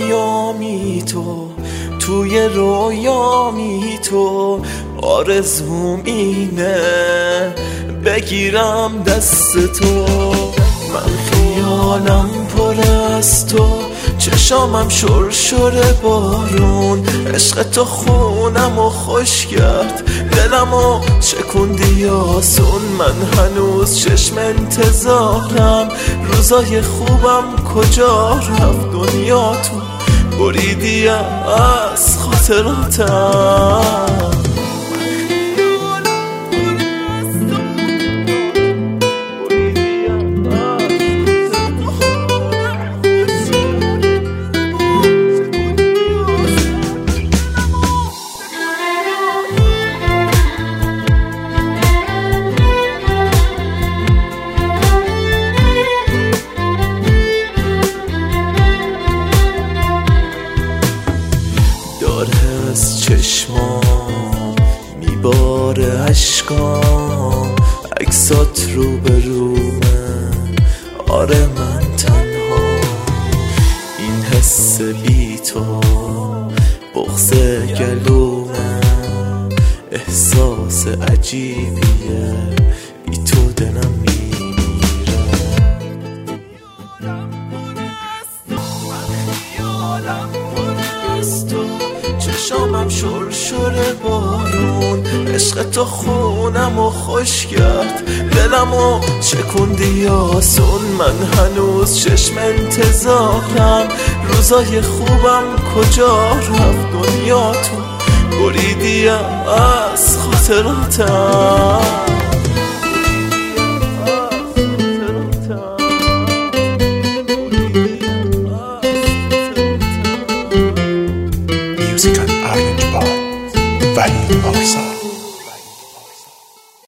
ایامی تو، توی رویامی تو، آرزوم اینه بگیرم دست تو. من خیالم پر از تو، چشامم شرشر بارون، عشق تو خونمو خوش کرد، دلمو شکوندی آسون. من هنوز چشم انتظارم، روزای خوبم کجا رفت؟ دنیا تو بریدی از خاطراتم. از چشمام میباره عشقام، عکسات رو به رومه، آره من تنها. این حس بی تو بغض گلومه، احساس عجیبیه، بی تو دلم میمیره. چشامم شرشر بارون، عشق تو خونمو خوش کرد، دلمو شکوندی آسون. من هنوز چشم انتظارم، روزای خوبم کجا رفت؟ دنیا تو بریدی از خاطراتم.